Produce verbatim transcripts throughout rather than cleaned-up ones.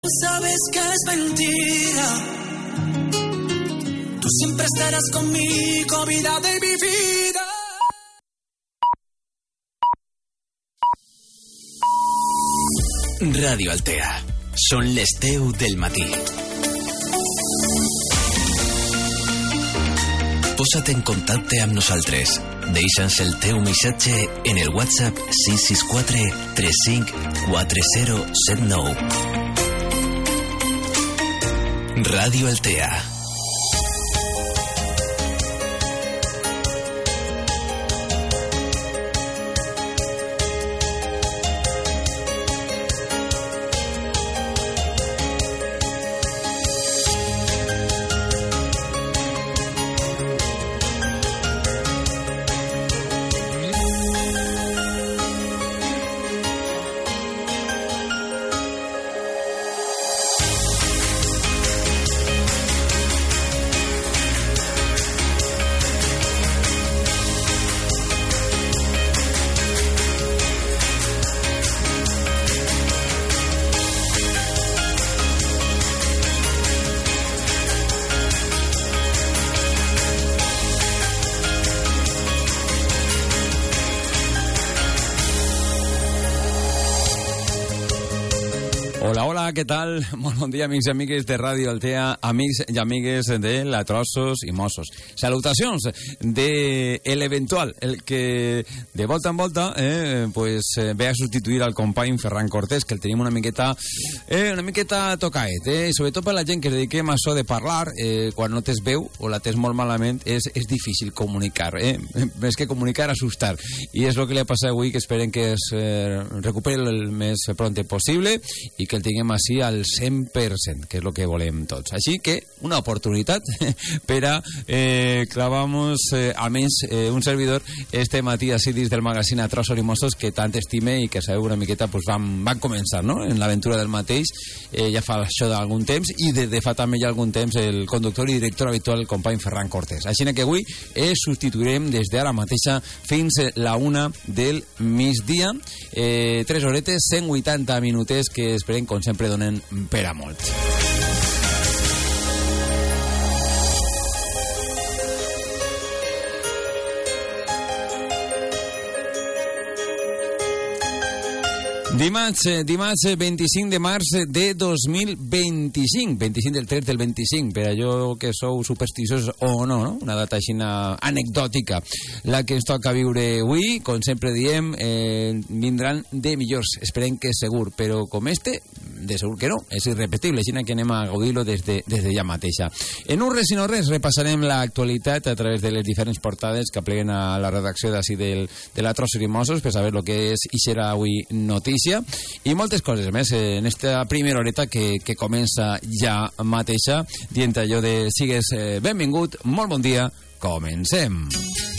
Sabes que es mentira. Tú siempre estarás conmigo, vida de mi vida. Radio Altea. Són les deu del matí. Posa't en contacte amb nosaltres. Deixa'ns el teu missatge en el WhatsApp sis sis quatre tres cinc quatre zero set nou. Radio Altea. Què tal? Molt bon dia, amics i amigues de Ràdio Altea, amics i amigues de la Trossos i Mossos. Salutacions de l'eventual, el que de volta en volta eh, pues, eh, ve a substituir al company Ferran Cortés, que el tenim una miqueta eh, una miqueta tocaet, eh? Sobretot per la gent que es dediquem a això de parlar, eh, quan no tens veu o la tens molt malament, és, és difícil comunicar, eh? Més que comunicar, assustar. I és el que li ha passat avui, que esperem que es eh, recuperi el més pronte possible i que el tinguem així al cent per cent, que és el que volem tots. Així que una oportunitat per a eh, clavamos eh, almenys eh, un servidor este matí així dins del magazín a Trossos i Mossos que tant estime i que sabeu una miqueta pues, van, van començar no? En l'aventura del mateix, eh, ja fa això d'algun temps i des de fa també ja algun temps el conductor i director habitual el company Ferran Cortés. Així que avui eh, substituirem des d'ara mateixa fins la una del migdia, eh, tres horetes, cent vuitanta minutets que esperem com sempre donen per a molt. Dimarts, dimarts vint-i-cinc de març de dos mil vint-i-cinc, vint-i-cinc del tres del vint-i-cinc, per allò que sou supersticiosos o no, no? Una data així anecdòtica. La que ens toca viure avui, com sempre diem, eh, vindran de millors, esperem que segur, però com este, de segur que no, és irrepetible, així que anem a gaudir-lo des de, des de ja mateixa. En un res i no res repassarem l'actualitat a través de les diferents portades que apleguen a la redacció d'ací del, de la Trossos i Mossos per saber el que és i serà avui notícia i moltes coses més en esta primera horeta que, que comença ja mateixa dient allò de sigues eh, benvingut, molt bon dia, comencem.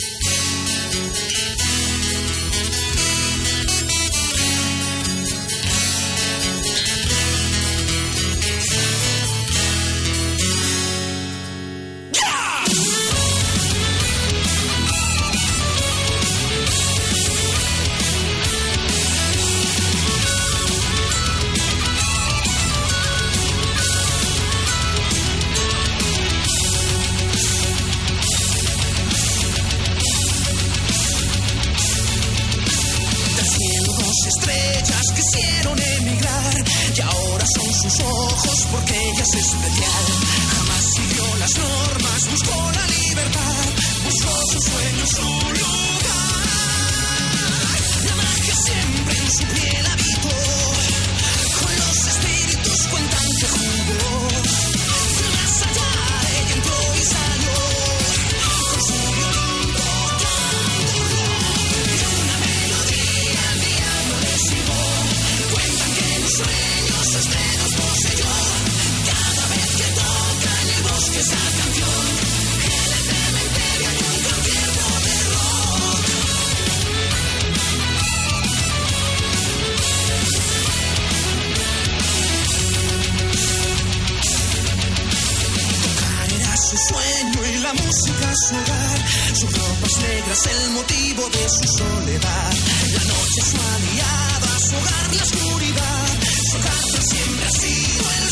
su hogar, sus ropas negras el motivo de su soledad. La noche su aliada, su hogar la oscuridad, su hogar siempre ha sido el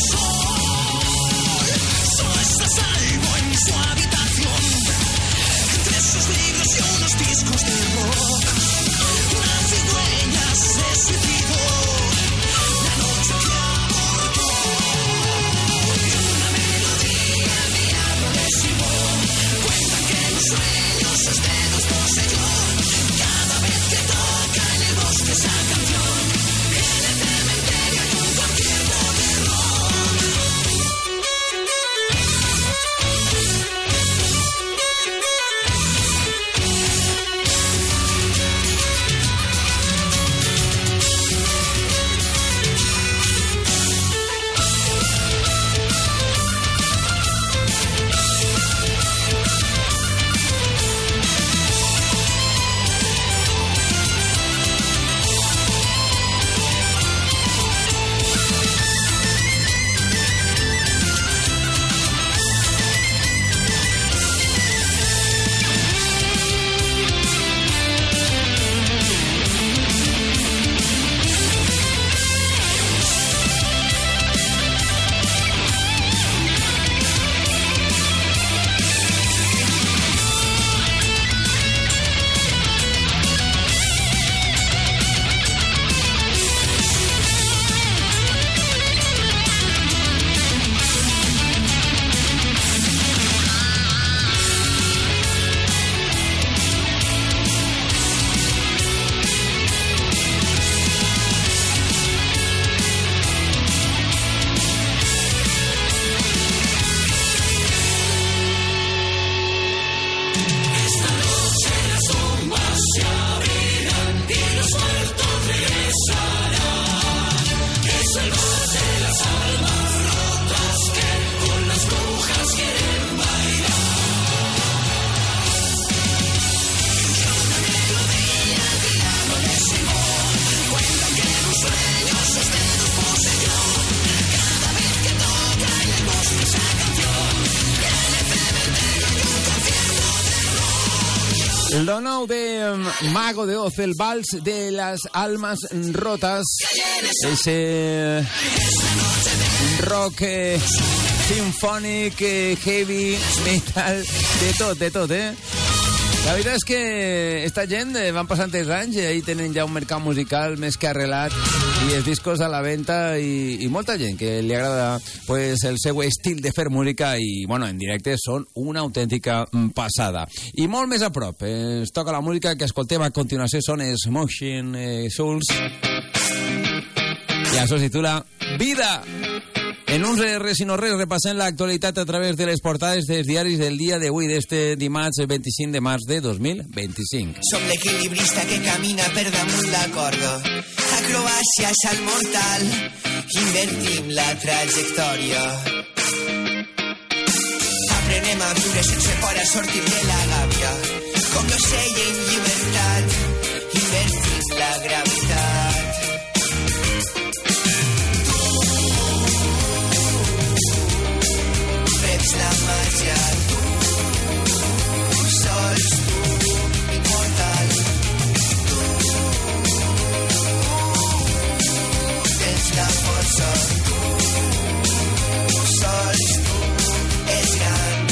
Lo nou de um, Mago de Oz, el vals de las almas rotas. Ese rock eh, sinfònic, eh, heavy, metal, de tot, de tot, eh? La veritat és que esta gent eh, van passant els anys i ahí tenen ja un mercat musical més que arrelat i els discos a la venda i, i molta gent que li agrada pues, el seu estil de fer música i bueno, en directe són una autèntica passada. I molt més a prop, eh, es toca la música que escoltem a continuació són Smoking eh, Souls i això es titula Vida. En un res i no res repassem l'actualitat a través de les portades dels diaris del dia d'avui, d'este dimarts vint-i-cinc de març de dos mil vint-i-cinc. Som l'equilibrista que camina per damunt la corda. Acrobàcia, salt mortal, invertim la trajectòria. Aprenem a viure sense por a sortir de la gàbia. Com l'ocell en llibertat, invertim la gravetat. La màgia, tu, sols tu, immortal. Tu tens la força, tu, sols tu, és gran.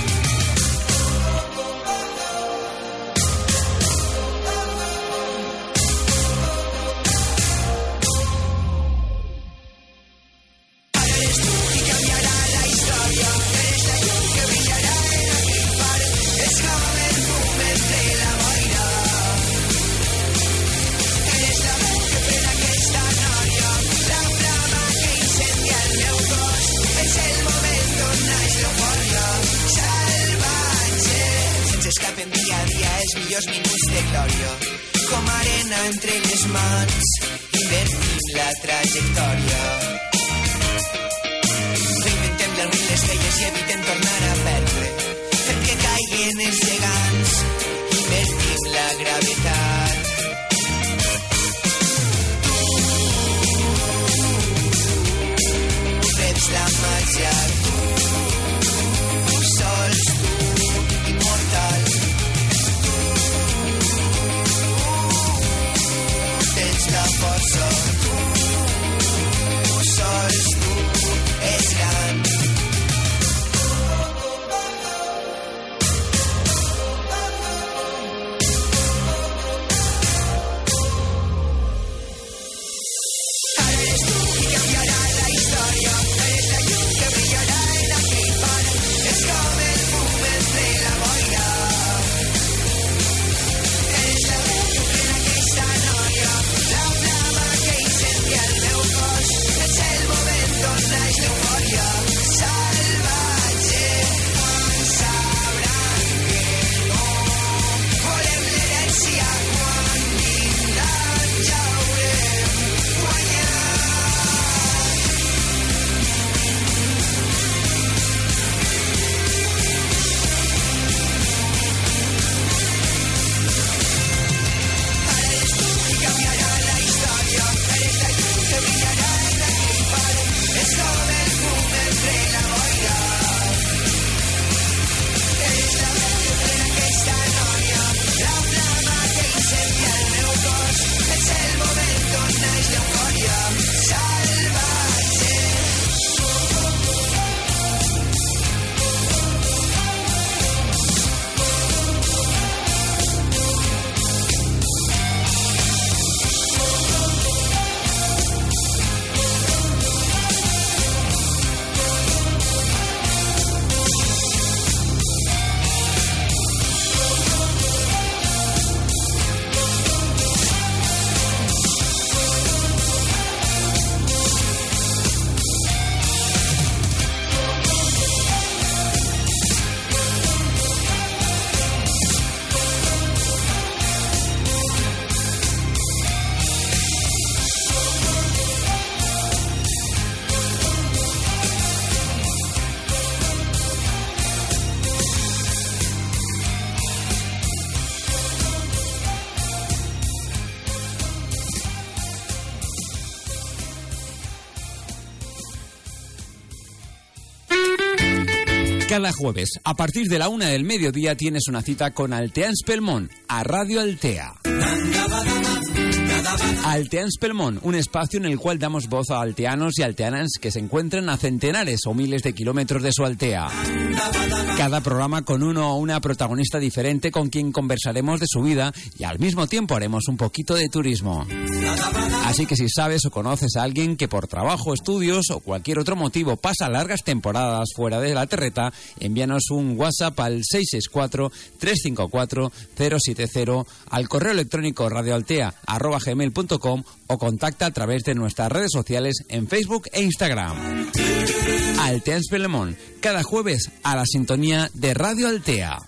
Millors minuts de glòria, com arena entre les mans, invertim la trajectòria. Reinventem les velles i evitem tornar a perdre, fem que caiguen els gegants, invertim la gravetat. Tu reps la màgia, tu, sols tu, immortal. La força, tu, sols tu, és gran. Ara eres tu qui canviarà la història, eres la llum que brillarà en aquell far, és com el fum entre la boira. Eres la veu que frena aquesta noia, la flama que incendia el meu cos, és el moment on naix l'eufòria salvatge. Quan sabran que no volem l'herència, quan vindrà ja haurem guanyat. Ara eres tu qui canviarà la història, eres la llum que brillarà en aquell far, és com el fum entre la Cada jueves, a partir de la una del mediodía, tienes una cita con Alteans Pelmón, a Radio Altea. Alteans Pelmón, un espacio en el cual damos voz a alteanos y alteanas que se encuentran a centenares o miles de kilómetros de su aldea. Cada programa con uno o una protagonista diferente con quien conversaremos de su vida y al mismo tiempo haremos un poquito de turismo. Así que si sabes o conoces a alguien que por trabajo, estudios o cualquier otro motivo pasa largas temporadas fuera de la terreta, envíanos un WhatsApp al seis seis cuatro, tres cinco cuatro, cero siete cero, al correo electrónico radioaltea arroba gmail punto com o contacta a través de nuestras redes sociales en Facebook e Instagram. Alteans Pelmón, cada jueves a la sintonía de Radio Altea.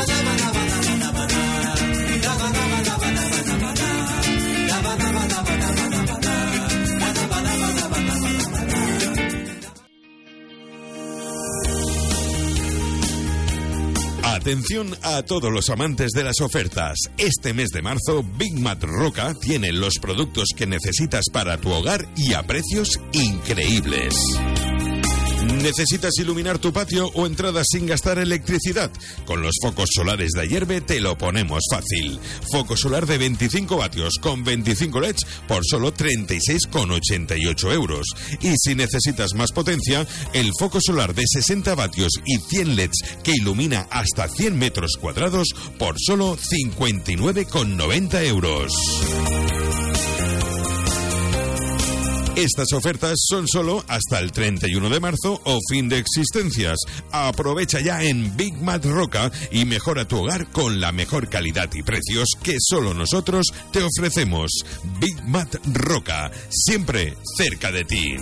Atención a todos los amantes de las ofertas. Este mes de marzo, Big Mat Roca tiene los productos que necesitas para tu hogar y a precios increíbles. ¿Necesitas iluminar tu patio o entradas sin gastar electricidad? Con los focos solares de Ayerbe te lo ponemos fácil. Foco solar de veinticinco vatios con veinticinco L E Ds por solo treinta y seis con ochenta y ocho euros. Y si necesitas más potencia, el foco solar de sesenta vatios y cien L E Ds que ilumina hasta cien metros cuadrados por solo cincuenta y nueve con noventa euros. Estas ofertas son solo hasta el treinta y uno de marzo o fin de existencias. Aprovecha ya en Big Mat Roca y mejora tu hogar con la mejor calidad y precios que solo nosotros te ofrecemos. Big Mat Roca, siempre cerca de ti.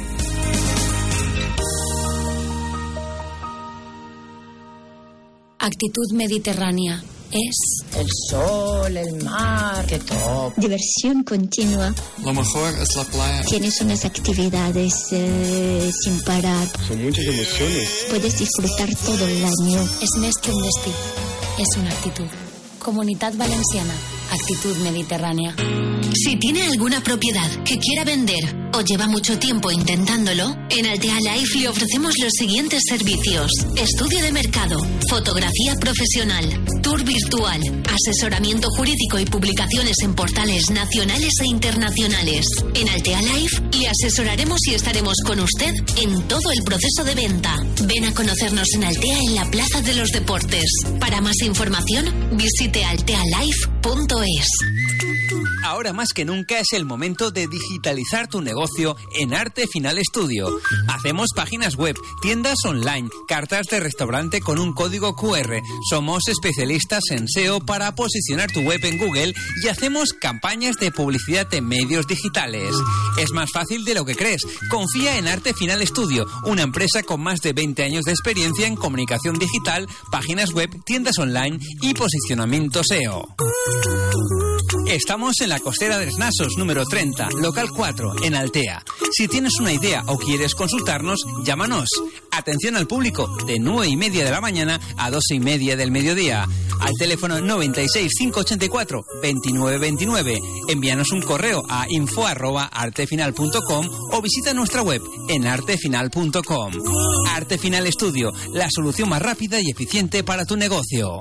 Actitud mediterránea. Es el sol, el mar, de todo. Diversión continua. Lo mejor es la playa. Tienes unas actividades eh, sin parar. Son muchas emociones. Puedes disfrutar todo el año. Es més que un destí. Es una actitud. Comunitat Valenciana. Actitud mediterránea. Si tiene alguna propiedad que quiera vender o lleva mucho tiempo intentándolo, en Altea Life le ofrecemos los siguientes servicios: estudio de mercado, fotografía profesional, tour virtual, asesoramiento jurídico y publicaciones en portales nacionales e internacionales. En Altea Life le asesoraremos y estaremos con usted en todo el proceso de venta. Ven a conocernos en Altea, en la Plaza de los Deportes. Para más información, visite altealife punto es. Ahora más que nunca es el momento de digitalizar tu negocio en Arte Final Studio. Hacemos páginas web, tiendas online, cartas de restaurante con un código cu erre. Somos especialistas en S E O para posicionar tu web en Google y hacemos campañas de publicidad en medios digitales. Es más fácil de lo que crees. Confía en Arte Final Studio, una empresa con más de veinte años de experiencia en comunicación digital, páginas web, tiendas online y posicionamiento S E O. Estamos en la Costera de Nasos, número treinta, local cuatro, en Altea. Si tienes una idea o quieres consultarnos, llámanos. Atención al público, de nueve y media de la mañana a doce y media del mediodía. Al teléfono noventa y seis, cinco ochenta y cuatro, veintinueve veintinueve. Envíanos un correo a info arroba artefinal punto com o visita nuestra web en artefinal punto com. Arte Final Studio, la solución más rápida y eficiente para tu negocio.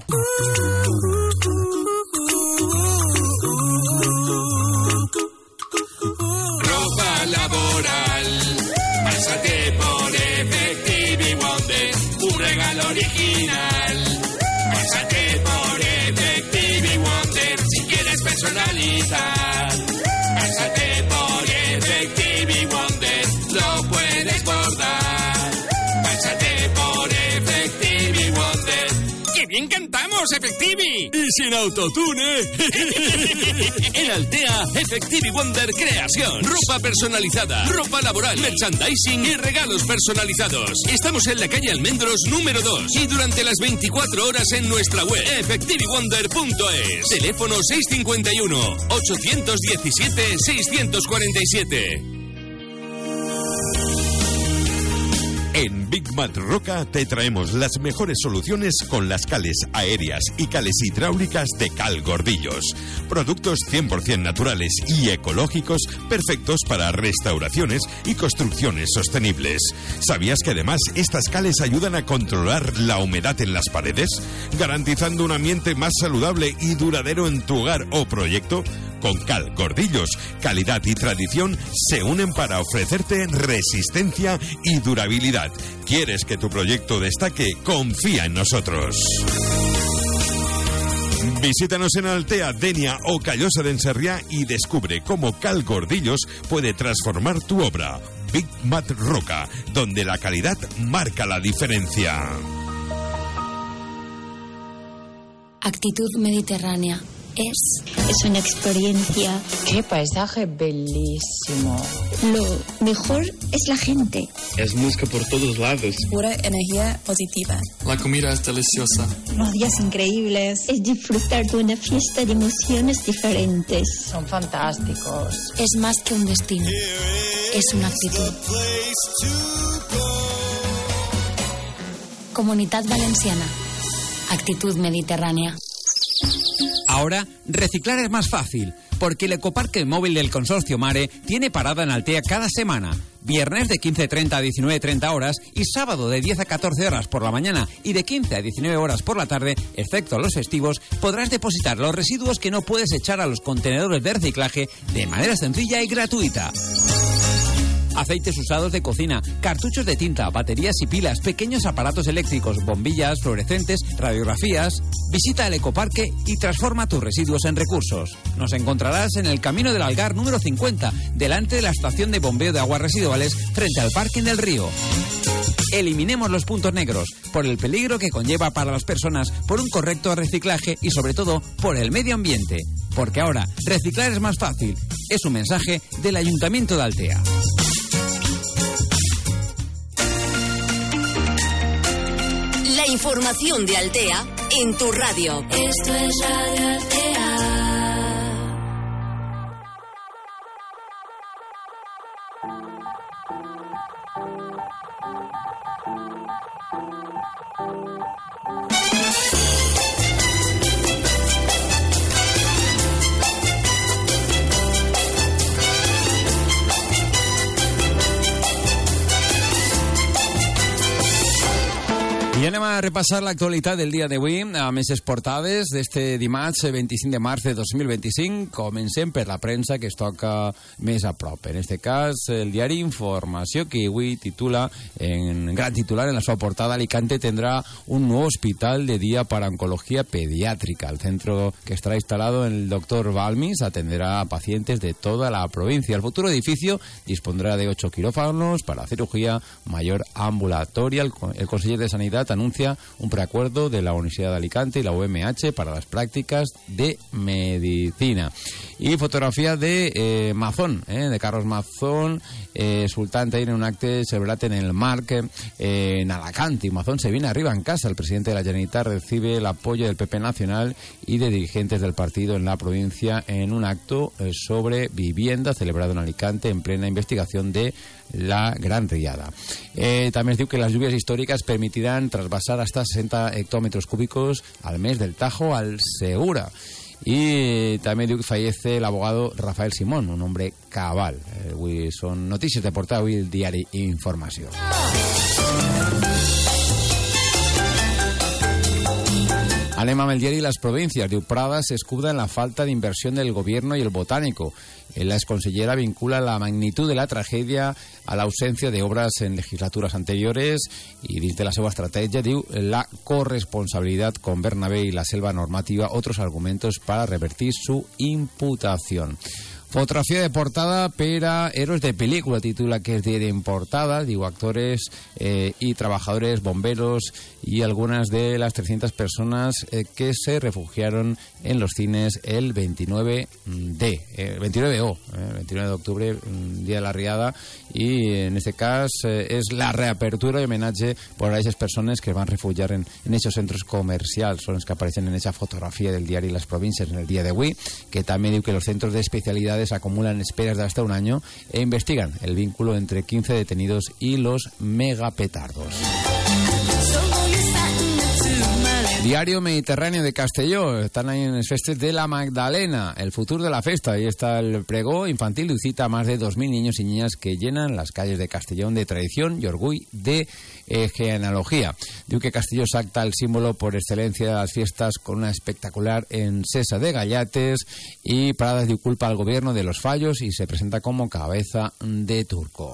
Ropa laboral, pásate por Effective Wonder, un regalo original. Pásate por Effective Wonder si quieres personalizar. Pásate por Effective Wonder, lo puedes bordar. Pásate por Effective Wonder. ¡Qué bien cantamos, Effective! Y sin autotune. En Altea, Effective Wonder Creación. Ropa personalizada, ropa laboral, merchandising y regalos personalizados. Estamos en la calle Almendros número dos y durante las veinticuatro horas en nuestra web effective wonder punto es. Teléfono seis cinco uno, ocho uno siete, seis cuatro siete. En Big Mat Roca te traemos las mejores soluciones con las cales aéreas y cales hidráulicas de Cal Gordillos. Productos cien por ciento naturales y ecológicos, perfectos para restauraciones y construcciones sostenibles. ¿Sabías que además estas cales ayudan a controlar la humedad en las paredes, garantizando un ambiente más saludable y duradero en tu hogar o proyecto? Con Cal Gordillos, calidad y tradición se unen para ofrecerte resistencia y durabilidad. ¿Quieres que tu proyecto destaque? Confía en nosotros. Visítanos en Altea, Denia o Callosa de Ensarriá y descubre cómo Cal Gordillos puede transformar tu obra. Big Mat Roca, donde la calidad marca la diferencia. Actitud mediterránea. Es, es una experiencia. ¡Qué paisaje bellísimo! Lo mejor es la gente. Es música por todos lados. Pura energía positiva. La comida es deliciosa. Los días increíbles. Es disfrutar de una fiesta de emociones diferentes. Son fantásticos. Es más que un destino. Es una actitud. Comunitat Valenciana. Actitud mediterránea. Ahora, reciclar es más fácil, porque el ecoparque móvil del Consorcio Mare tiene parada en Altea cada semana. Viernes de quince treinta a diecinueve treinta horas y sábado de diez a catorce horas por la mañana y de quince a diecinueve horas por la tarde, excepto los festivos, podrás depositar los residuos que no puedes echar a los contenedores de reciclaje de manera sencilla y gratuita. Aceites usados de cocina, cartuchos de tinta, baterías y pilas, pequeños aparatos eléctricos, bombillas, fluorescentes, radiografías. Visita el ecoparque y transforma tus residuos en recursos. Nos encontrarás en el Camino del Algar número cincuenta, delante de la estación de bombeo de aguas residuales, frente al parking del río. Eliminemos los puntos negros, por el peligro que conlleva para las personas, por un correcto reciclaje y sobre todo por el medio ambiente. Porque ahora, reciclar es más fácil. Es un mensaje del Ayuntamiento de Altea. La información de Altea en tu radio. Esto es Radio Altea. I anem a repassar l'actualitat del dia d'avui amb aquestes portades d'este dimarts vint-i-cinc de març de dos mil vint-i-cinc. Comencem per la premsa que es toca més a prop. En este cas, el diari Informació, que avui titula, en gran titular, en la seva portada, Alicante tendrá un nuevo hospital de día para oncología pediátrica. El centro que estará instalado en el doctor Balmis atenderá a pacientes de toda la provincia. El futuro edificio dispondrá de ocho quirófanos para cirugía mayor ambulatoria. El, el conseller de Sanidad anuncia un preacuerdo de la Universidad de Alicante y la U M H para las prácticas de medicina. Y fotografía de eh, Mazón, eh, de Carlos Mazón, eh, Sultán Tair en un acte celebrat en el Marc, eh, en Alacant. Y Mazón se viene arriba en casa. El presidente de la Generalitat recibe el apoyo del P P Nacional y de dirigentes del partido en la provincia en un acto eh, sobre vivienda celebrado en Alicante en plena investigación de la Gran Riada. Eh, també es diu que les lluvias històriques permitiran trasvasar hasta sesenta hectómetros cúbicos al mes del Tajo al Segura. Y també diu que fallece el abogado Rafael Simón, un hombre cabal. Eh, avui són notícies de portada, avui el diari Informació. Anem amb el diari Las Provincias. Diu, Prada se escuda en la falta de inversión del gobierno y el botánico. La exconsellera vincula la magnitud de la tragedia a la ausencia de obras en legislaturas anteriores y dins de la seva estratègia diu la corresponsabilidad con Bernabé y la selva normativa, otros argumentos para revertir su imputación. Fotografía de portada per a héroes de película, titula que es de en portada, digo, actores eh, y trabajadores, bomberos y algunas de las trescientas personas eh, que se refugiaron en los cines el veintinueve de, eh, veintinueve o, eh, veintinueve de octubre, día de la Riada, y en este caso eh, es la reapertura y homenaje por a esas personas que van a refugiar en, en esos centros comerciales, son los que aparecen en esa fotografía del diario Las Provincias en el día de hoy, que también digo que los centros de especialidades autoridades acumulan esperas de hasta un año e investigan el vínculo entre quince detenidos y los megapetardos. Diario Mediterráneo de Castelló, están ahí en el festes de la Magdalena, el futuro de la festa. Ahí está el pregó infantil y cita a más de dos mil niños y niñas que llenan las calles de Castellón de tradición y orgullo de eh, genealogía. Digo que Castelló salta el símbolo por excelencia de las fiestas con una espectacular encesa de gallates y paradas de culpa al gobierno de los fallos y se presenta como cabeza de turco.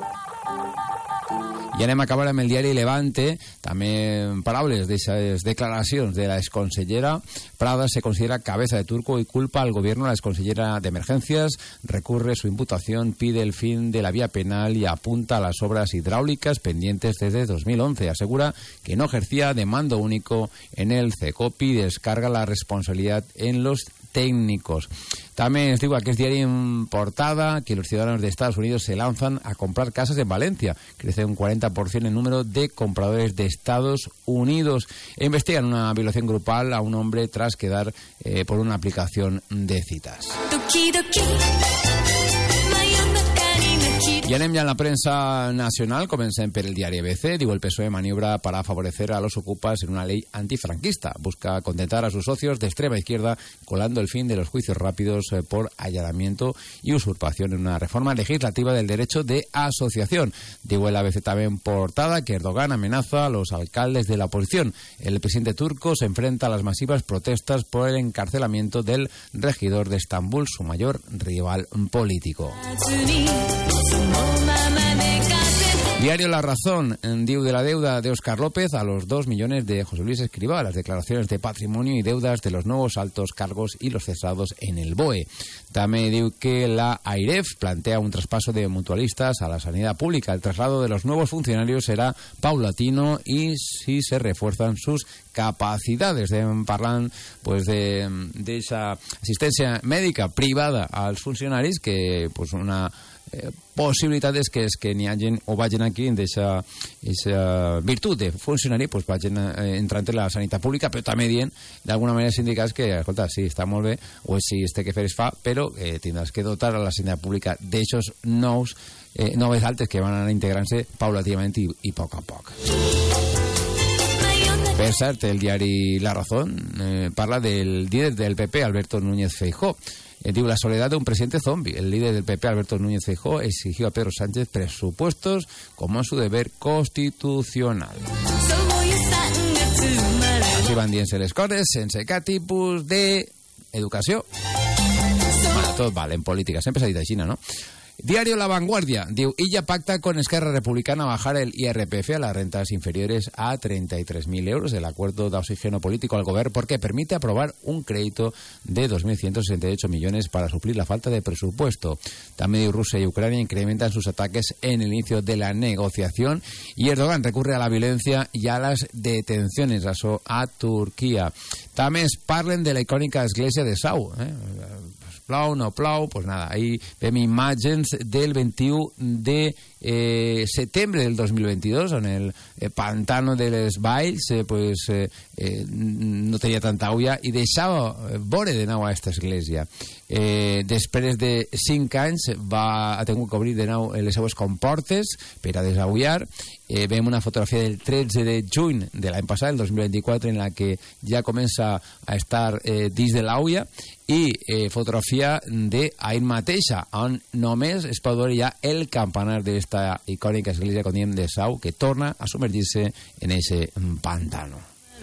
I anem a acabar amb el diari Levante, també paraules d'aquestes declaracions de la exconsellera. Prada se considera cabeza de turco y culpa al gobierno. La exconsellera de Emergencias recurre su imputación, pide el fin de la vía penal y apunta a las obras hidráulicas pendientes desde dos mil once. Asegura que no ejercía de mando único en el CECOPI y descarga la responsabilidad en los técnicos. También os digo, aquí es diario en portada que los ciudadanos de Estados Unidos se lanzan a comprar casas en Valencia. Crece un cuarenta por ciento el número de compradores de Estados Unidos. E investigan una violación grupal a un hombre tras quedar eh, por una aplicación de citas. Doki, doki. I anem ja en la premsa nacional, comencem per el diari A B C. Diu el P S O E maniobra para favorecer a los ocupas en una ley antifranquista. Busca contentar a sus socios de extrema izquierda colando el fin de los juicios rápidos eh, por allanamiento y usurpación en una reforma legislativa del derecho de asociación. Digo el A B C también en portada que Erdogan amenaza a los alcaldes de la oposición. El presidente turco se enfrenta a las masivas protestas por el encarcelamiento del regidor de Estambul, su mayor rival político. Diario La Razón, diu de la deuda de Óscar López a los dos millones de José Luis Escrivá, las declaraciones de patrimonio y deudas de los nuevos altos cargos y los cesados en el B O E. También diu que la AIREF plantea un traspaso de mutualistas a la sanidad pública. El traslado de los nuevos funcionarios será paulatino y si se refuerzan sus capacidades. Estem parlant pues, de, de esa assistència mèdica privada als funcionaris que pues, una eh, possibilitat és que, és que n'hi hagin o vagin aquí en aquesta virtut de funcionari, pues vagin eh, entrant en la sanitat pública, però també dient d'alguna manera sindicals que, escolta, sí, està molt bé, o si este que fer es fa, però eh, tindràs que dotar a la sanitat pública d'aixos nous, eh, noves altes que van anar integrant-se paulativament i, i a poc a poc. Per cert, el diari La Razón eh, parla del líder del P P, Alberto Núñez Feijóo. Eh, digo, la soledad de un presidente zombie. El líder del P P, Alberto Núñez Feijóo, exigió a Pedro Sánchez presupuestos como su deber constitucional. Així van dient-se les coses, sense cap tipus d'educació. Bueno, tot val en política, sempre s'ha dit així, no? Diario La Vanguardia, diu, Illa pacta con Esquerra Republicana bajar el I R P F a las rentas inferiores a treinta y tres mil euros. El acuerdo da oxígeno político al gobierno porque permite aprobar un crédito de dos mil ciento sesenta y ocho millones para suplir la falta de presupuesto. También Rusia y Ucrania incrementan sus ataques en el inicio de la negociación y Erdogan recurre a la violencia y a las detenciones això a Turquía. També es parlen de la icònica església de Sau, eh? Plau, no plau, pues nada, ahí vemos imágenes del veintiuno de eh, setembre del dos mil veintidós, on el eh, pantano de les Valls eh, pues, eh, eh, no tenia tanta aigua i deixava vore de nou a aquesta església. Eh, després de cinc anys va, ha tingut que obrir de nou les seues comportes per a desaullar. Eh, veiem una fotografia del tretze de juny de l'any passat, el dos mil vint-i-quatre, en la que ja comença a estar eh, dins de l'aigua, i eh, fotografia d'ahir mateixa, on només es pot veure ja el campanar d'esta icònica església, com diem, de Sau, que torna a submergir-se en ese pantano.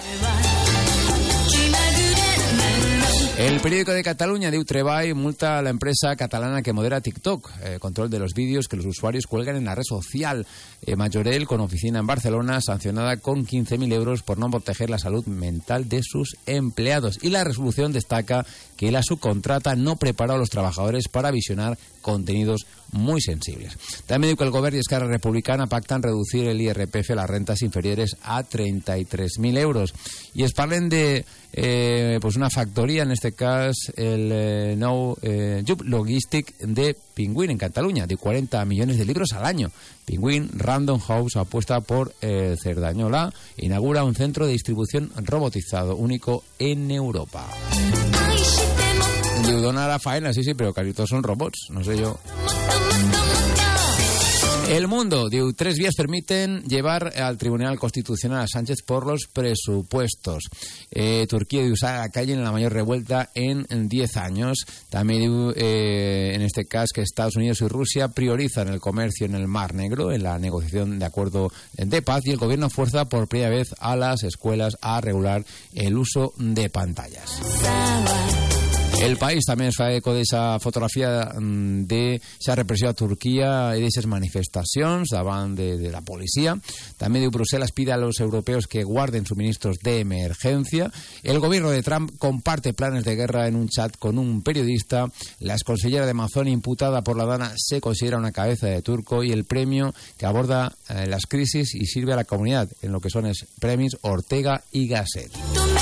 El periódico de Cataluña diu Treball multa a la empresa catalana que modera TikTok. Eh, control de los vídeos que los usuarios cuelgan en la red social. Eh, Majorel, con oficina en Barcelona, sancionada con quince mil euros por no proteger la salud mental de sus empleados. Y la resolución destaca que la subcontrata no preparó a los trabajadores para visionar contenidos muy sensibles. También diu que el gobierno y Esquerra Republicana pactan reducir el I R P F a las rentas inferiores a treinta y tres mil euros. Y es parlen de eh, pues una factoría, en este cas el eh, nou eh, Jub Logístic de Pingüín en Cataluña, de cuarenta millones de libros al año. Pingüín Random House apuesta por eh, Cerdañola, inaugura un centro de distribución robotizado único en Europa. Diu, dona la faena, sí, sí, pero casi todos son robots, no sé yo. El Mundo, diu, tres vías permiten llevar al Tribunal Constitucional a Sánchez por los presupuestos. Eh, Turquía diu, sale a la calle en la mayor revuelta en diez años. También diu, eh, en este caso, que Estados Unidos y Rusia priorizan el comercio en el Mar Negro en la negociación de acuerdo de paz, y el gobierno fuerza por primera vez a las escuelas a regular el uso de pantallas. El País també es fa eco d'aquesta fotografia d'aquesta repressió a Turquia i d'aquestes manifestacions davant de, de la policia. També diu, Bruselas pide a los europeos que guarden suministros de emergencia. El gobierno de Trump comparte planes de guerra en un chat con un periodista. La exconsellera de Amazon imputada por la DANA se considera una cabeza de turco, y el premio que aborda eh, las crisis y sirve a la comunidad en lo que son es premios Ortega y Gasset.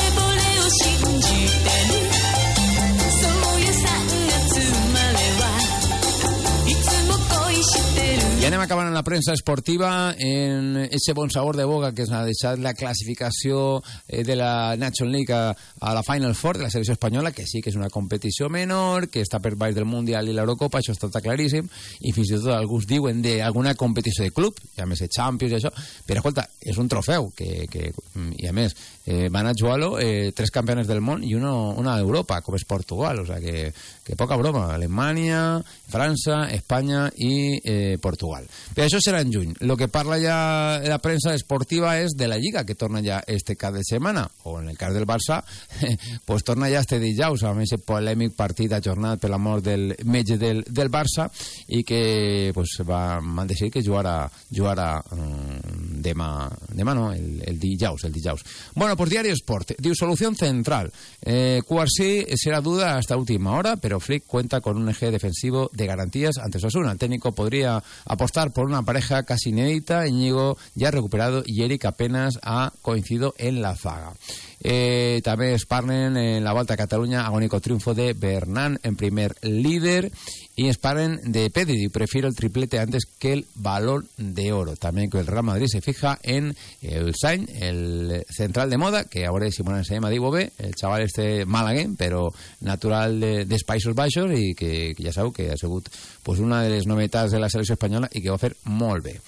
I anem acabant en la premsa esportiva en ese bon sabor de boca que és ha deixat la classificació de la National League a, a la Final Four de la selecció espanyola, que sí que és una competició menor, que està per baix del Mundial i l'Eurocopa, això està claríssim, i fins i tot alguns diuen d'alguna competició de club, ja més de Champions i això, però escolta, és un trofeu que, que i a més eh, van a jugar-lo eh, tres campiones del món i uno, una d'Europa, com és Portugal, o sea que, que poca broma, Alemanya, França, Espanya i eh, Portugal. Però això serà en juny. El que parla ja la premsa esportiva és de la Lliga, que torna ja este cap de setmana, o en el cas del Barça, pues torna ja este dijous, amb aquest polèmic partit ajornat per la mort del metge del, del Barça, i que pues, va, van decidir que jugarà, jugarà um, demà, demà no, el, el dijous, el dijous. Bueno, pues Diario Sport, diu, solución central. Eh, Cuarsí será duda hasta última hora, pero Flick cuenta con un eje defensivo de garantías ante Osasuna. El técnico podría apostar por una pareja casi inédita, Íñigo ya recuperado y Eric apenas ha coincidido en la zaga. Eh, també es parlen en la Volta a Catalunya, agónico triunfo de Bernán en primer líder, y es parlen de Pedri, prefiero el triplete antes que el Balón de Oro. También que el Real Madrid se fija en el Sainz, el central de moda, que ahora es Simón Ensema digo bé, el chaval este malaguén, però natural de, dels Països Baixos, i que, que ja sabeu que ha sigut pues, una de les novetats de la selecció espanyola i que va fer molt bé.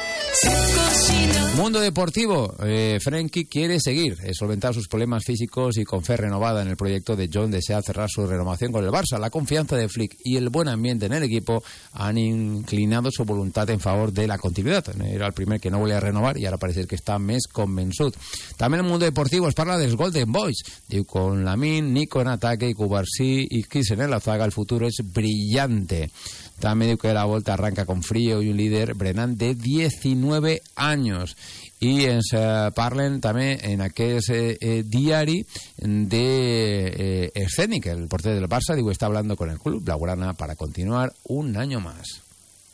Mundo Deportivo, eh, Frenkie quiere seguir, eh, solventar sus problemas físicos y con fe renovada en el proyecto de John desea cerrar su renovación con el Barça. La confianza de Flick y el buen ambiente en el equipo han inclinado su voluntad en favor de la continuidad. Era el primer que no volía renovar y ahora parece que está més convençut. También el Mundo Deportivo es parla dels Golden Boys. Diu, con Lamine, Nico en ataque y Cubarsí y Kisen en la zaga, el futuro es brillante. También diu que la Volta arranca con frío y un líder, Brennan, de diecinueve años. I ens eh, parlen també en aquest eh, eh, diari de eh, Escénic, el porter del Barça, diu, está hablando con el club blaugrana para continuar un año más.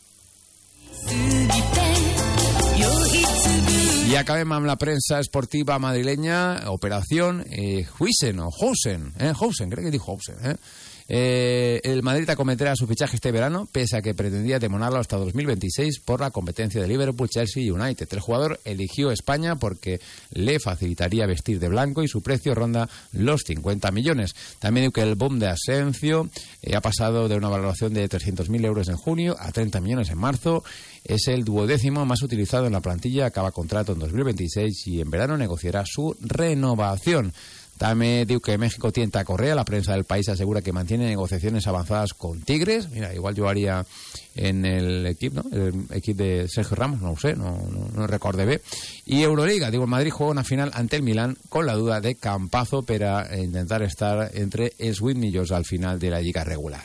I acabem amb la premsa esportiva madrileña, operación eh, Huisen o Housen, eh, Housen, crec que diu Housen, eh. Eh, el Madrid acometerá su fichaje este verano, pese a que pretendía demonarlo hasta dos mil veintiséis por la competencia de Liverpool, Chelsea y United. El jugador eligió España porque le facilitaría vestir de blanco y su precio ronda los cincuenta millones. También digo que el boom de Asensio eh, ha pasado de una valoración de trescientos mil euros en junio a treinta millones en marzo. Es el duodécimo más utilizado en la plantilla, acaba contrato en dos mil veintiséis y en verano negociará su renovación. También digo que México tienta a Correa. La prensa del País asegura que mantiene negociaciones avanzadas con Tigres. Mira, igual yo haría en el equipo, ¿no? El equipo de Sergio Ramos, no lo sé, no, no, no recuerdo bé. Y Euroliga, digo, el Madrid juega una final ante el Milán con la duda de Campazo para intentar estar entre els vuit millors al final de la lliga regular.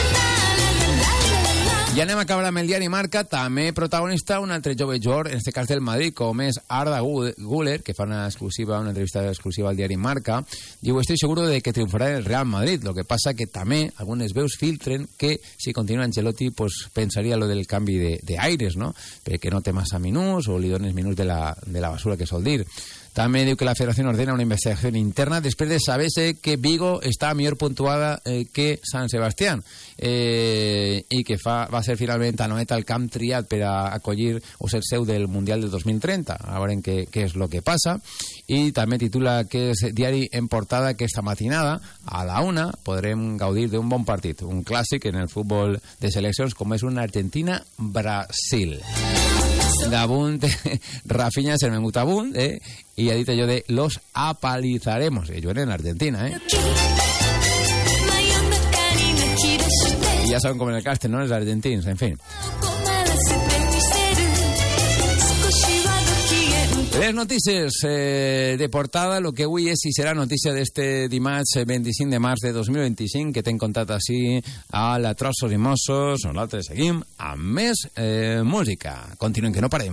I anem a acabar amb el diari Marca, també protagonista un altre jove jugador, en este cas del Madrid, com és Arda Güler, que fa una exclusiva, una entrevista exclusiva al diari Marca. Diu, estoy seguro de que triunfará el Real Madrid, lo que pasa que també algunes veus filtren que si continua Ancelotti pues pensaria lo del canvi de, de aires, no? Perquè no té massa minuts o li dones minuts de la, de la basura que sol dir. També diu que la Federació ordena una investigació interna després de saber-se que Vigo està millor puntuada eh, que Sant Sebastián eh, i que fa, va ser finalment Anoeta el camp triat per a acollir o ser seu del Mundial del dos mil trenta. A veure què, què és el que passa. I també titula que és diari en portada que esta matinada a la una podrem gaudir d'un bon partit, un clàssic en el futbol de seleccions com és una Argentina-Brasil. Dabunt, Rafinha se me gusta abunt, eh? Y ha dit allò de los apalizaremos, que llueren en Argentina, eh? Y ya saben com en el càstel, no? Els argentins, en fin. Les notícies eh, de portada, el que avui és i serà notícia d'este dimarts vint-i-cinc de març de dos mil vint-i-cinc, que t'hem contat així a la Trossos i Mossos. Nosaltres seguim amb més eh, música. Continuem, que no parem.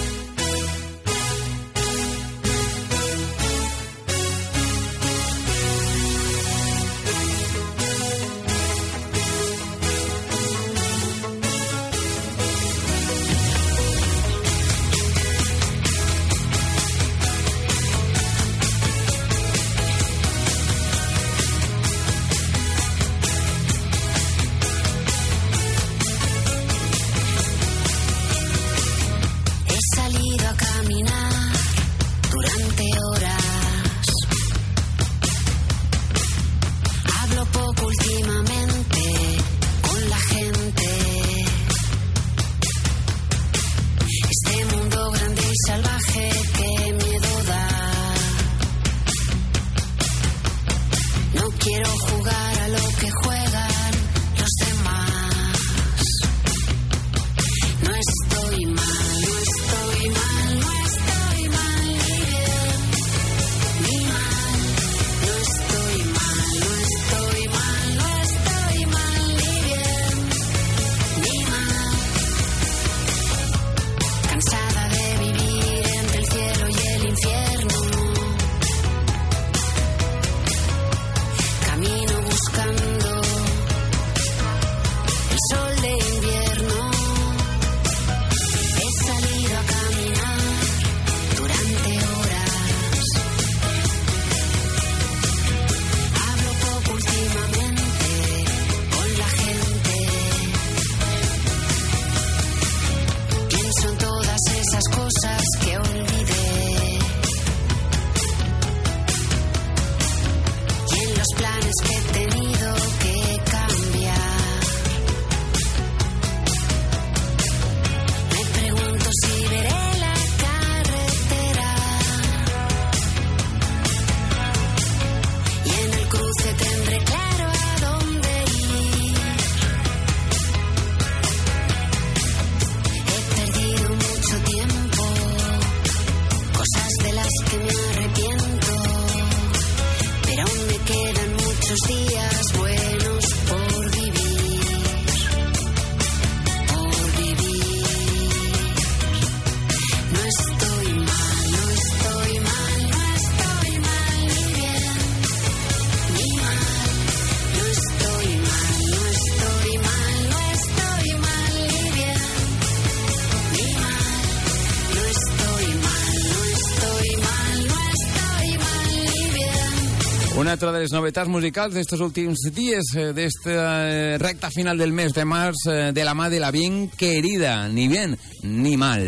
Una altra de les novetats musicals d'estos últims dies, d'esta recta final del mes de març, de la mà de la bien querida, ni bien ni mal.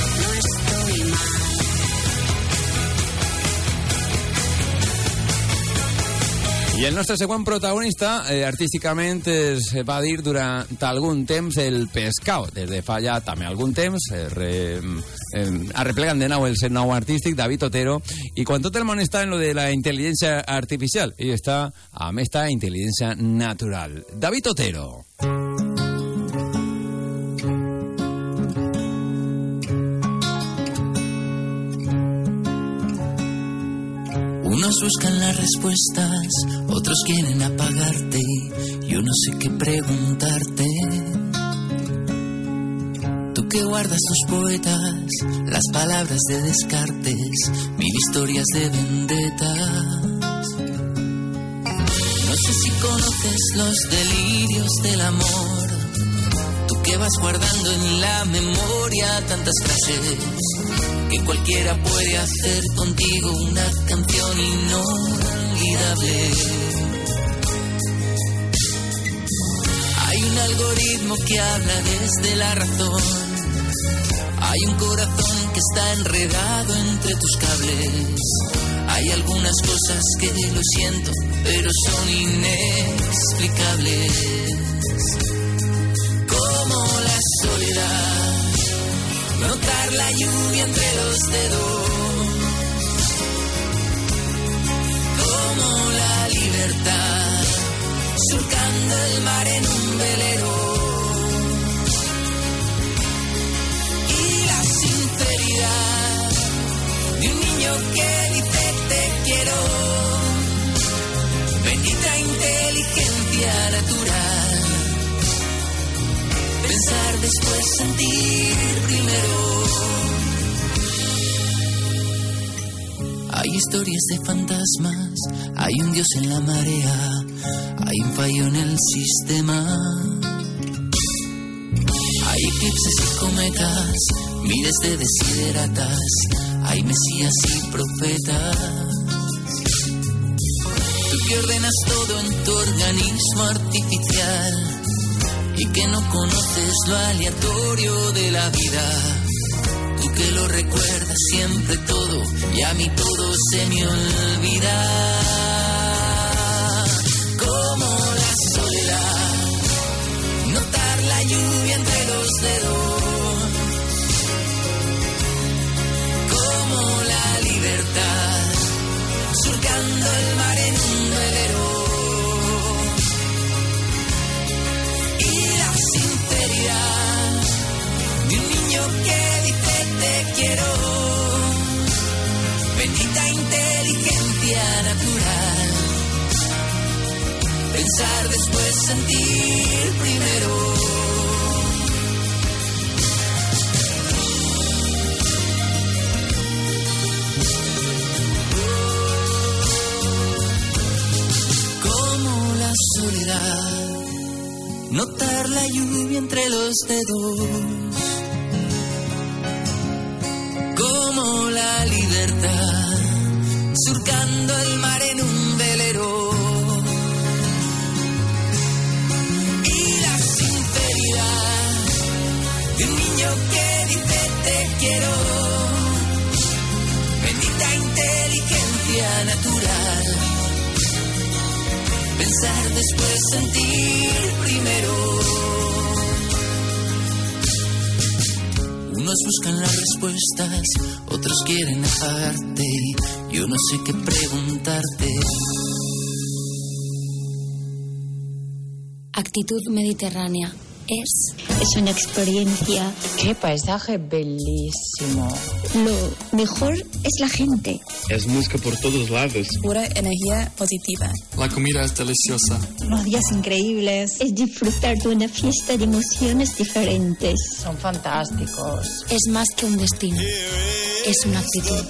I el nostre següent protagonista, eh, artísticament, es va dir durant algun temps el pescao. Des de fa ja també algun temps, eh, re, eh, arreplegant de nou el set nou artístic, David Otero, i quan tot el món està en lo de la intel·ligència artificial, i està amb esta intel·ligència natural. David Otero. Unos buscan las respuestas, otros quieren apagarte. Yo no sé qué preguntarte. Tú que guardas tus poetas, las palabras de Descartes, mil historias de vendetas. No sé si conoces los delirios del amor. Tú que vas guardando en la memoria tantas frases que cualquiera puede hacer contigo una canción inolvidable. Hay un algoritmo que habla desde la razón. Hay un corazón que está enredado entre tus cables. Hay algunas cosas que lo siento, pero son inexplicables. Como la soledad, notar la lluvia entre los dedos. Como la libertad, surcando el mar en un velero. Y la sinceridad de un niño que dice te quiero. Bendita inteligencia natural. Pensar después, sentir primero. Hay historias de fantasmas, hay un dios en la marea, hay un fallo en el sistema. Hay eclipses y cometas, miles de desideratas, hay mesías y profetas. Tú que ordenas todo en tu organismo artificial y que no conoces lo aleatorio de la vida. Tú que lo recuerdas siempre todo y a mí todo se me olvida. Como la soledad, notar la lluvia entre los dedos. Como la libertad, surcando el mar en un velero. Y la sinceridad de un niño que dice te quiero. Bendita inteligencia natural. Pensar después, sentir primero. Como la soledad, notar la lluvia entre los dedos. Como la libertad, surcando el mar en un velero. Y la sinceridad de un niño que dice te quiero. Bendita inteligencia natural. Pensar después, sentir primero. Unos buscan las respuestas, otros quieren apagarte. Yo no sé qué preguntarte. Actitud mediterránea. Es... Es una experiencia. ¡Qué paisaje bellísimo! Lo mejor es la gente. Es música por todos lados. Pura energía positiva. La comida es deliciosa. Los días increíbles. Es disfrutar de una fiesta de emociones diferentes. Son fantásticos. Es más que un destino. Es una actitud.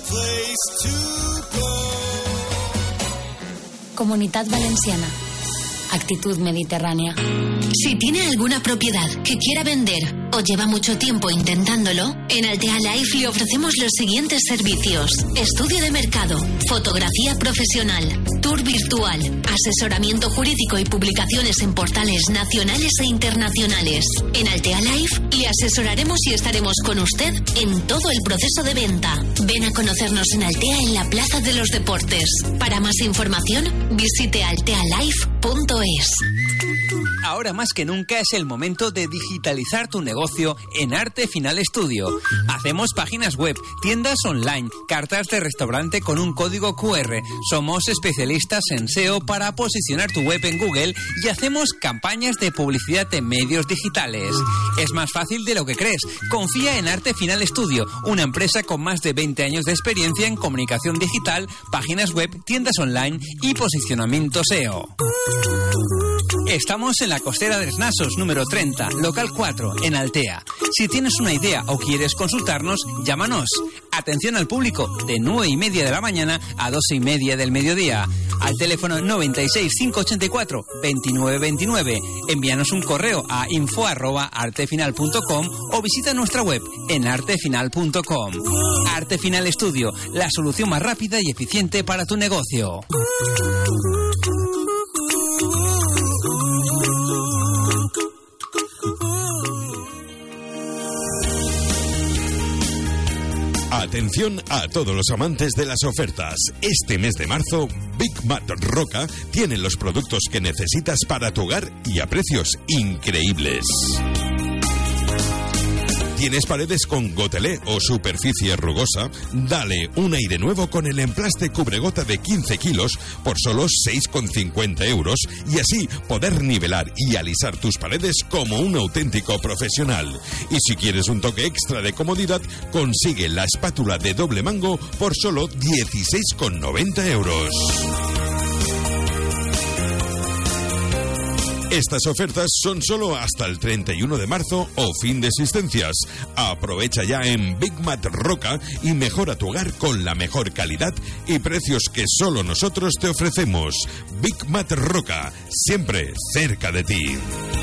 Comunitat Valenciana. Actitud mediterránea. Si tiene alguna propiedad que quiera vender o lleva mucho tiempo intentándolo, en Altea Life le ofrecemos los siguientes servicios: estudio de mercado, fotografía profesional, tour virtual, asesoramiento jurídico y publicaciones en portales nacionales e internacionales. En Altea Life le asesoraremos y estaremos con usted en todo el proceso de venta. Ven a conocernos en Altea, en la Plaza de los Deportes. Para más información, visite altealife punto es. Ahora más que nunca es el momento de digitalizar tu negocio en Arte Final Studio. Hacemos páginas web, tiendas online, cartas de restaurante con un código cu erre. Somos especialistas en S E O para posicionar tu web en Google y hacemos campañas de publicidad en medios digitales. Es más fácil de lo que crees. Confía en Arte Final Studio, una empresa con más de veinte años de experiencia en comunicación digital, páginas web, tiendas online y posicionamiento S E O. Estamos en la Costera de Nasos, número treinta, local cuatro, en Altea. Si tienes una idea o quieres consultarnos, llámanos. Atención al público, de nueve y media de la mañana a doce y media del mediodía. Al teléfono noventa y seis, quinientos ochenta y cuatro, veintinueve veintinueve. Envíanos un correo a info arroba artefinal punto com o visita nuestra web en artefinal punto com. Arte Final Estudio, la solución más rápida y eficiente para tu negocio. Atención a todos los amantes de las ofertas. Este mes de marzo, Big Mat Roca tiene los productos que necesitas para tu hogar y a precios increíbles. ¿Tienes paredes con gotelé o superficie rugosa? Dale un aire nuevo con el emplaste cubregota de quince kilos por solo seis con cincuenta euros y así poder nivelar y alisar tus paredes como un auténtico profesional. Y si quieres un toque extra de comodidad, consigue la espátula de doble mango por solo dieciséis con noventa euros. Estas ofertas son solo hasta el treinta y uno de marzo o fin de existencias. Aprovecha ya en Big Mat Roca y mejora tu hogar con la mejor calidad y precios que solo nosotros te ofrecemos. Big Mat Roca, siempre cerca de ti.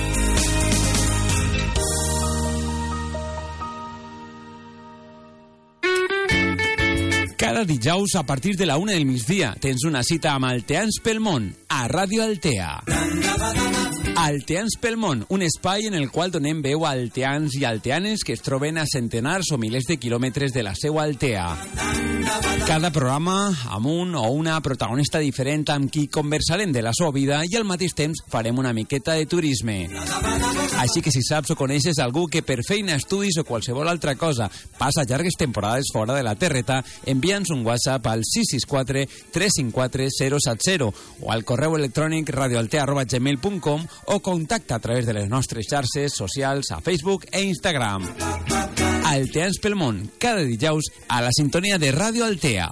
Cada dijous a partir de la una del migdia tens una cita amb Alteans pel món a Ràdio Altea. Alteans pel món, un espai en el qual donem veu a alteans i alteanes que es troben a centenars o milers de quilòmetres de la seua Altea. Cada programa amb un o una protagonista diferent amb qui conversarem de la seva vida i al mateix temps farem una miqueta de turisme. Així que si saps o coneixes algú que per feina, estudis o qualsevol altra cosa passa llargues temporades fora de la terreta, envia'ns un WhatsApp al sis sis quatre, tres cinc quatre, zero set zero o al correu electrònic radioaltea arroba gmail punt com o contacta a través de les nostres xarxes socials a Facebook e Instagram. Alteans pel món, cada dijous a la sintonia de Ràdio Altea.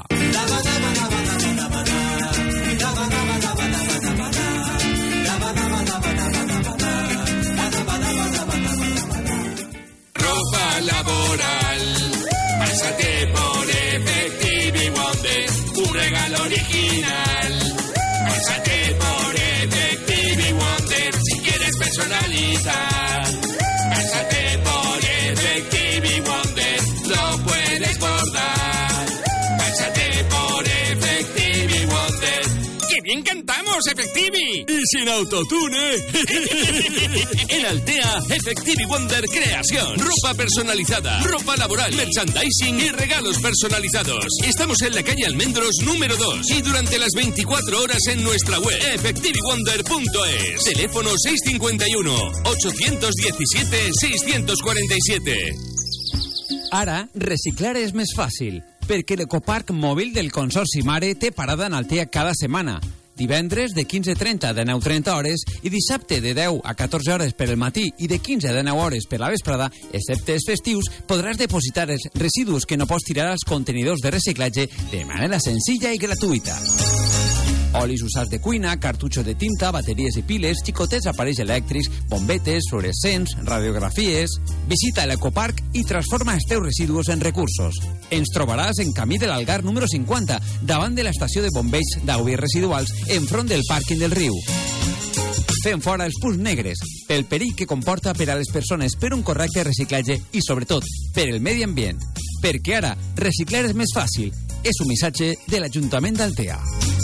Ropa laboral, pásate por Effective Wonder, un regalo original. Pásate por Effective Wonder si quieres personalizar. Pásate por Effective Wonder, lo puedes bordar. Pásate por Effective Wonder. ¡Qué bien cantamos, Effective! Y sin autotune. En Altea, Effective Wonder Creación. Ropa personalizada, ropa laboral, merchandising y regalos personalizados. Estamos en la calle Almendros número dos y durante las veinticuatro horas en nuestra web effective wonder punto es. Teléfono seis cinco uno, ocho uno siete, seis cuatro siete. Ara, reciclar és més fàcil, perquè l'ecoparc mòbil del Consorci Mare té parada en Altea cada setmana. Divendres de quinze trenta a dinou trenta hores i dissabte de deu a catorze hores per el matí i de quinze a dinou hores per la vesprada, excepte els festius, podràs depositar els residus que no pots tirar als contenidors de reciclatge de manera senzilla i gratuïta. Olis usats de cuina, cartutxos de tinta, bateries i piles, xicotets aparells elèctrics, bombetes, fluorescents, radiografies... Visita l'Ecoparc i transforma els teus residus en recursos. Ens trobaràs en camí de l'Algar número cinquanta, davant de l'estació de bombeig d'aigües residuals, enfront del pàrquing del riu. Fem fora els punts negres, pel perill que comporta per a les persones per un correcte reciclatge i, sobretot, per el medi ambient. Perquè ara, reciclar és més fàcil. És un missatge de l'Ajuntament d'Altea.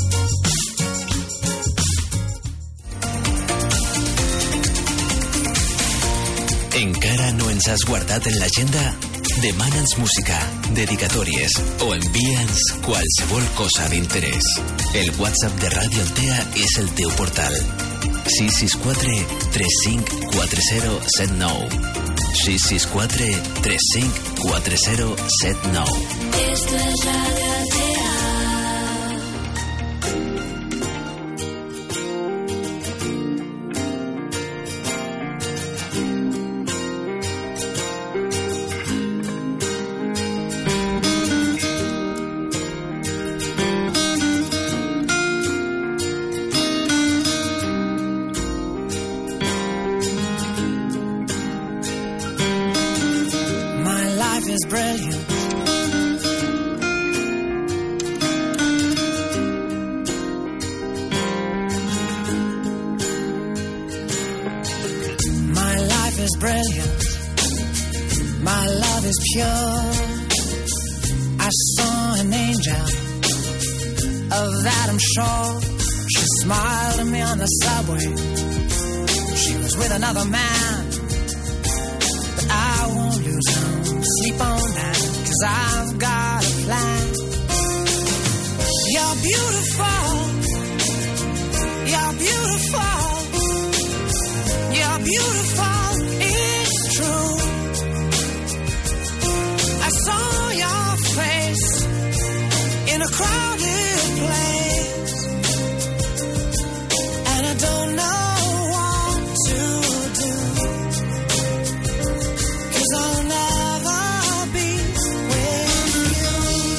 Encara no ens has guardat en l'agenda? Demana'ns música, dedicatòries o envia'ns qualsevol cosa d'interès. El WhatsApp de Ràdio Altea és el teu portal. sis sis quatre, tres cinc quatre zero set nou. sis sis quatre, tres cinc quatre zero set nou. Esto es Radio Altea. pure. I saw an angel, of that I'm sure. She smiled at me on the subway. She was with another man, but I won't lose no sleep on that, 'cause I've got a plan. You're beautiful, you're beautiful, you're beautiful, it's true. I saw your face in a crowded place, and I don't know what to do, 'cause I'll never be with you.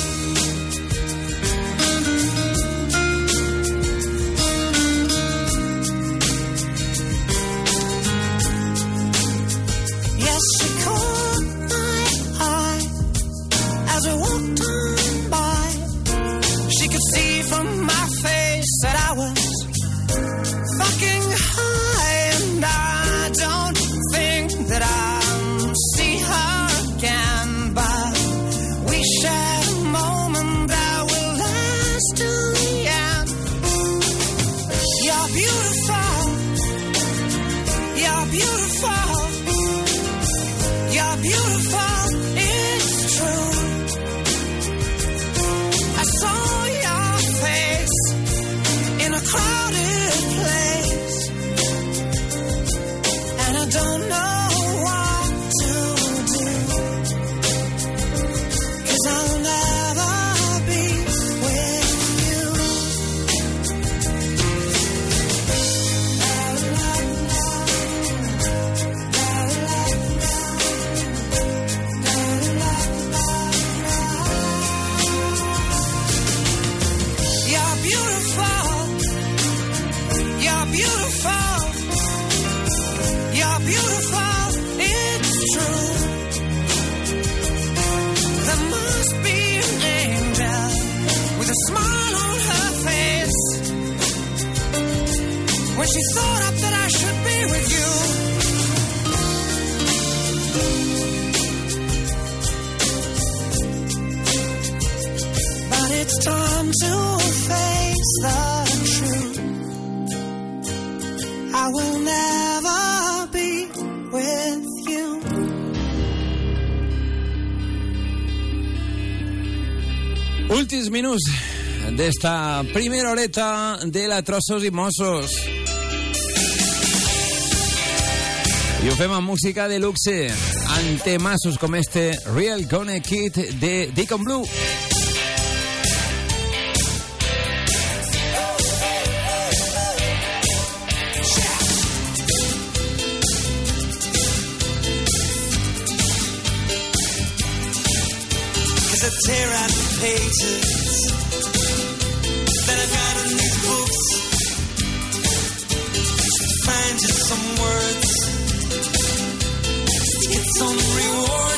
Yes, she caught my eye as we walked on by. She could see from my face that I was fucking high, and I don't think that I'll see her again, but we shared a moment that will last till the end. You're beautiful, you're beautiful, you're beautiful, it's true. I saw your face in a crowded place, and I don't know what to do, 'cause I'll never be with you. You're beautiful, you're beautiful, you're beautiful, it's true. There must be an angel with a smile on her face when she thought up that I should be with you. But it's time to face the truth. I will never be with you. Últims minuts d'esta primera horeta de la Trossos i Mossos. I ho fem amb música de luxe, amb temassos com este Real Gonna Kid de Deacon Blue. As I tear out the pages that I've got in these books, to find just some words to get some reward,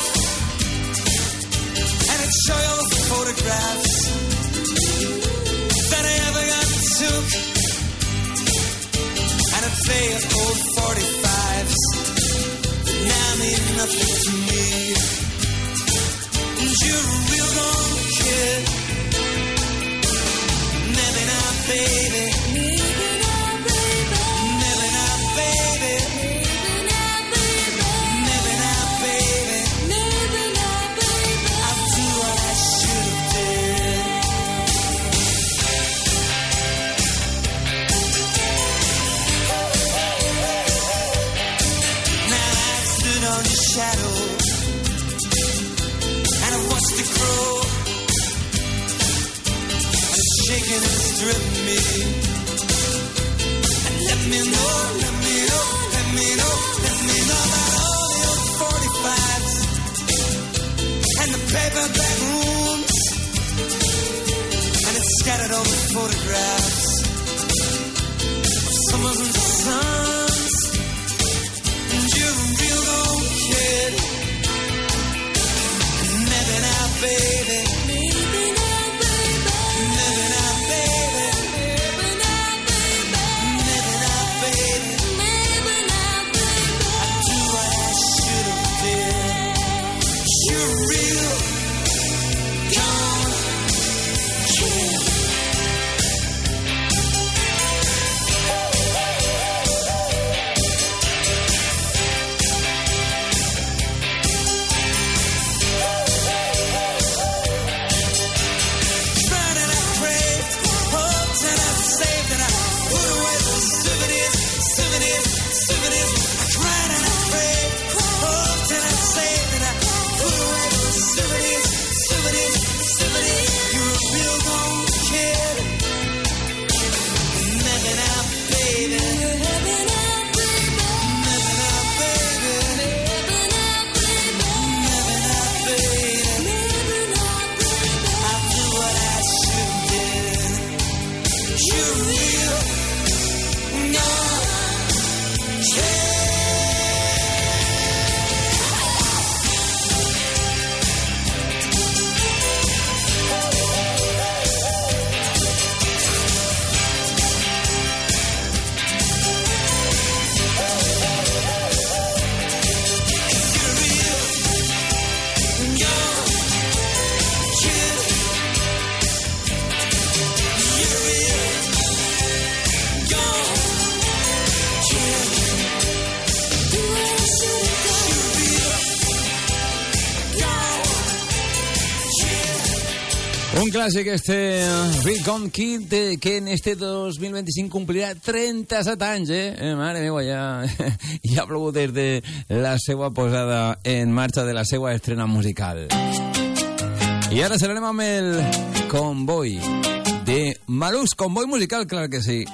and I'd show you all the photographs that I ever got took, and I'd play old forty-fives that now mean nothing to me. You're a real gone kid. Maybe not, baby. Maybe not, baby. Maybe not, baby. Maybe not, baby. Maybe not, baby. I'll do what I should have did. Now I stood on your shadow, watched it grow, and it's shaking and it's driven me. And let me know, let me know, let me know, let me know about all the old forty-fives and the paperback rooms, and it's scattered all the photographs of summers and suns. And you're a real old kid. Maybe not, baby. Maybe not, baby. Maybe not, baby. Maybe not, baby. Maybe not, baby. Maybe not, baby. I do what I should have did. You're Un clàssic, este Recon Kid, que en este dos mil vint-i-cinc complirà trenta-set anys, eh? eh mare meva, ja, ja ha plogut des de la seva posada en marxa de la seva estrena musical. I ara serem amb el Convoy de Malux, Convoy musical, clar que sí.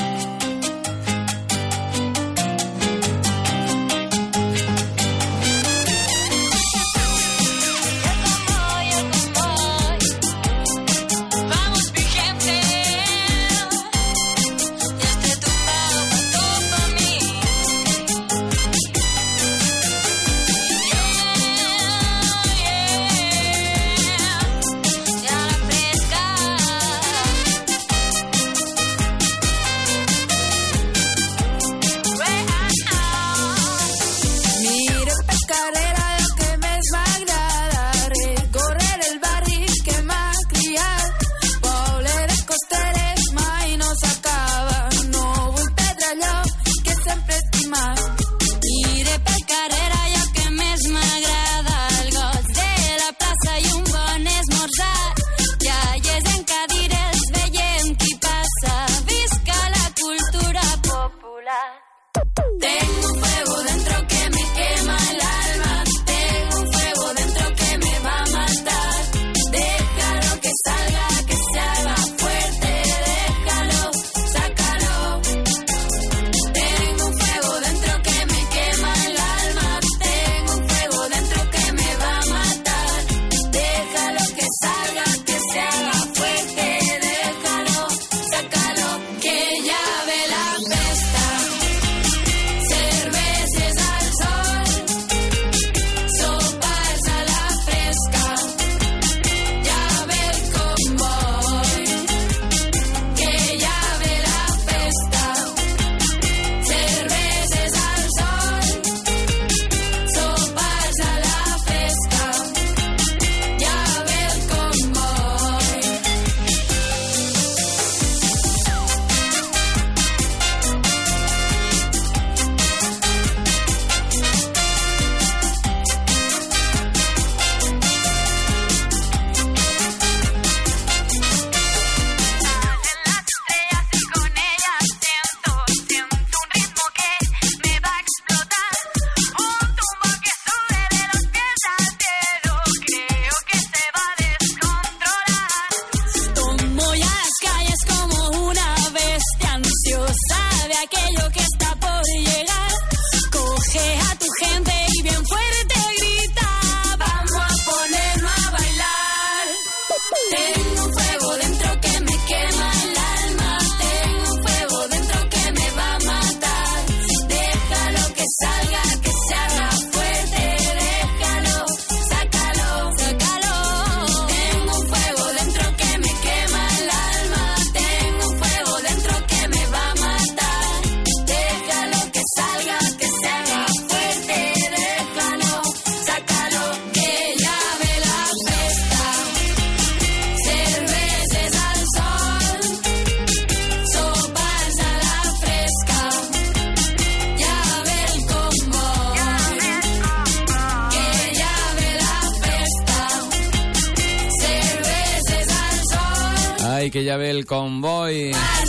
Que ja ve el Convoy.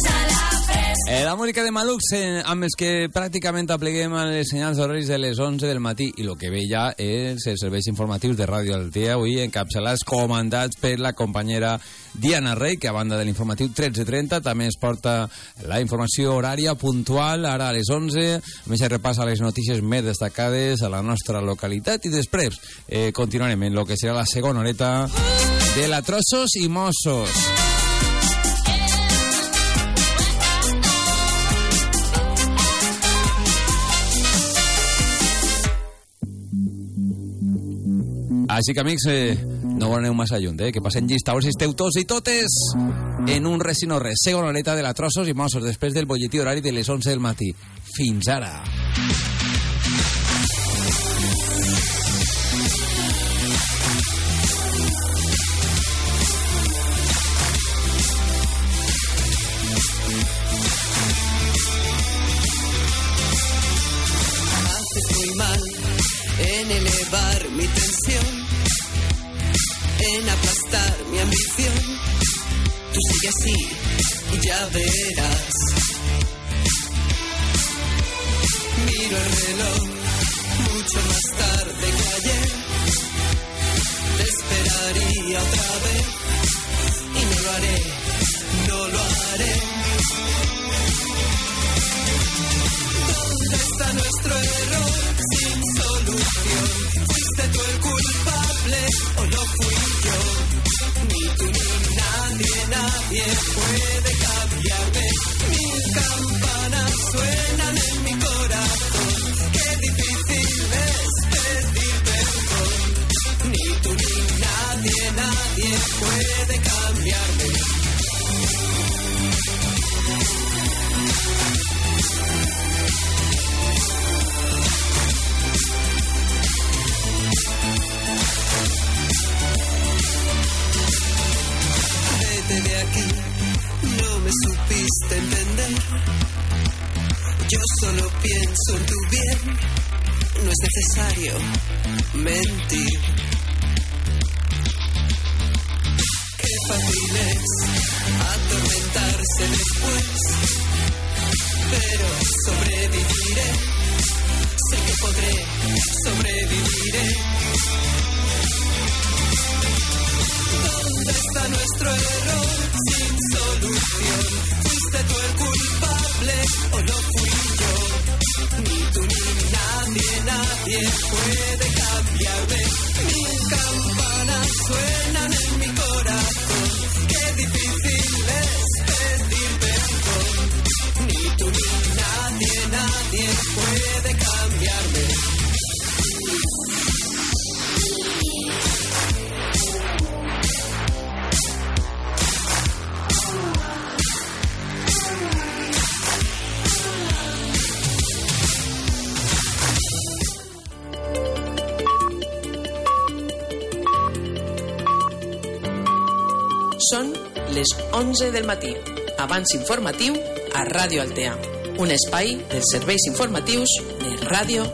Eh, la música de Malux, eh, amb els que pràcticament apleguem els senyals horaris de les onze del matí, i el que ve ja és els serveis informatius de Ràdio Altea, avui encapçalats, comandats per la companyera Diana Rey, que a banda de l'informatiu tretze trenta també es porta la informació horària puntual, ara a les onze, a més es repassa les notícies més destacades a la nostra localitat, i després eh, continuarem en el que serà la segona horeta de la Trossos i Mossos. Així que, amics, eh, no ho aneu massa lluny, eh? Que passen llista. A veure si esteu tots i totes en un res i no res. Segona horeta de la Trossos i Mossos, després del bolletí horari de les onze del matí. Fins ara. Haces muy mal en elevar mi tensión, en aplastar mi ambición. Tú sigue así y ya verás. Miro el reloj mucho más tarde que ayer. Te esperaría otra vez y no lo haré, no lo haré. ¿Dónde está nuestro error sin solución? ¿Fuiste tú el culpable o lo fui yo? Ni tú ni nadie, nadie puede cambiarme. Mil campanas suenan en mi corazón. Qué difícil es pedir perdón. Ni tú ni nadie, nadie puede cambiarme. Vete de aquí, no me supiste entender. Yo solo pienso en tu bien, no es necesario mentir. Qué fácil es atormentarse después, pero sobreviviré, sé que podré, sobreviviré. ¿Dónde está nuestro error sin solución? ¿Fuiste tú el culpable o lo fui yo? Ni tú ni nadie, nadie puede cambiarme. Mil campanas suenan en mi corazón. Qué difícil es pedir perdón. Ni tú ni nadie, nadie puede cambiarme. Són les onze del matí. Abans informatiu a Ràdio Altea. Un espai dels serveis informatius de Ràdio